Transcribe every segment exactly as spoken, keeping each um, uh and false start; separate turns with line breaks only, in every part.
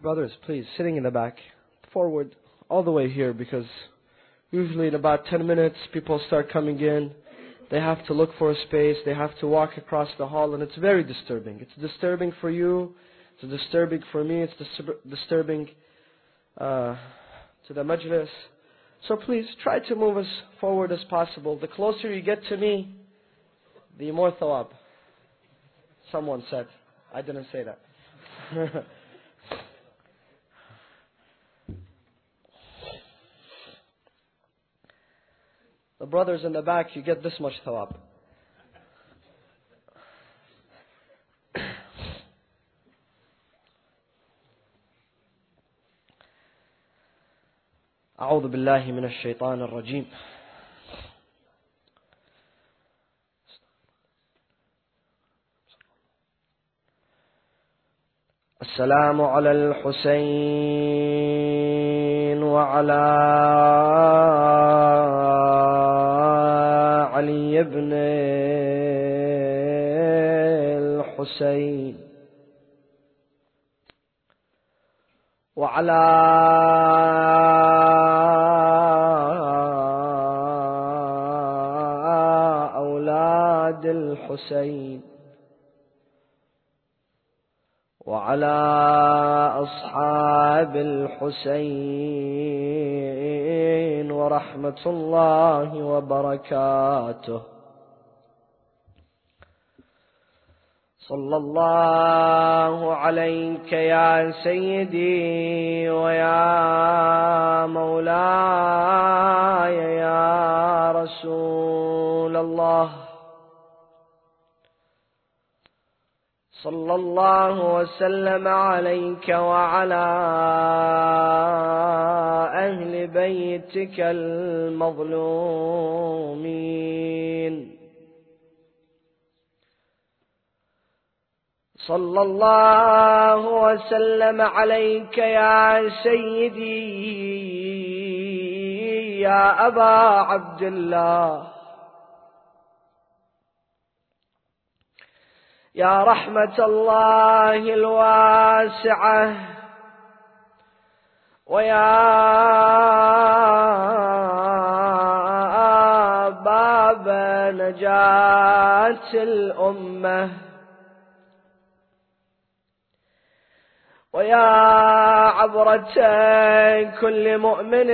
Brothers, please, sitting in the back, forward, all the way here, because usually in about ten minutes, people start coming in. They have to look for a space. They have to walk across the hall, and it's very disturbing. It's disturbing for you. It's disturbing for me. It's dis- disturbing uh, to the majlis. So please, try to move as forward as possible. The closer you get to me, the more thawab. Someone said. I didn't say that. The brothers in the back, you get this much thawab. أعوذ بالله من الشيطان الرجيم. السلام على الحسين وعلى علي بن الحسين وعلى أولاد الحسين وعلى أصحاب الحسين ورحمة الله وبركاته. صلى الله عليك يا سيدي ويا مولاي يا رسول الله. صلى الله وسلم عليك وعلى أهل بيتك المظلومين. صلى الله وسلم عليك يا سيدي يا أبا عبد الله، يا رحمة الله الواسعة، ويا باب نجاة الأمة، ويا عبرة كل مؤمن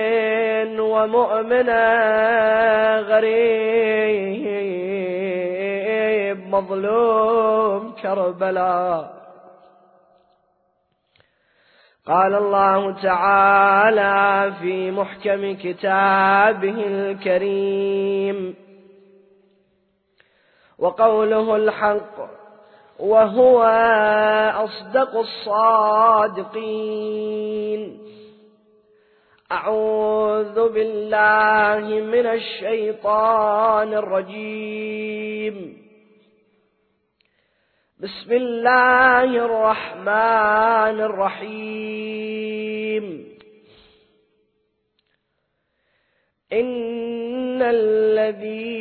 ومؤمنة غريب مظلوم كربلاء. قال الله تعالى في محكم كتابه الكريم: وقوله الحق وهو أصدق الصادقين. أعوذ بالله من الشيطان الرجيم. بسم الله الرحمن الرحيم. إن الذين